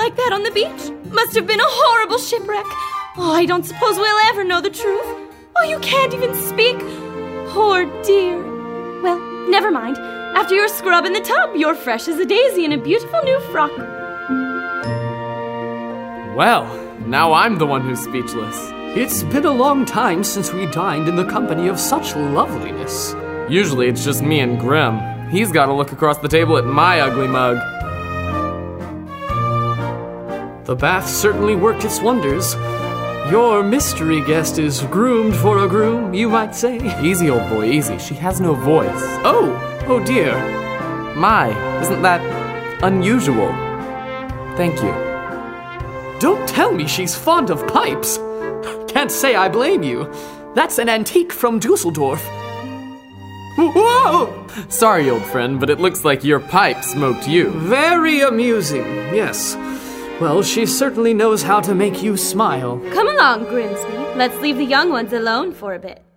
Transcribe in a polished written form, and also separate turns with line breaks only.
like that on the beach? Must have been a horrible shipwreck. Oh, I don't suppose we'll ever know the truth. Oh, you can't even speak. Poor dear. Well, never mind. After your scrub in the tub, you're fresh as a daisy in a beautiful new frock.
Well, now I'm the one who's speechless.
It's been a long time since we dined in the company of such loveliness.
Usually it's just me and Grim. He's got to look across the table at my ugly mug.
The bath certainly worked its wonders. Your mystery guest is groomed for a groom, you might say.
Easy, old boy, easy. She has no voice.
Oh dear.
My, isn't that unusual? Thank you.
Don't tell me she's fond of pipes. Can't say I blame you. That's an antique from Dusseldorf. Whoa!
Sorry, old friend, but it looks like your pipe smoked you.
Very amusing, yes. Well, she certainly knows how to make you smile.
Come along, Grimsby. Let's leave the young ones alone for a bit.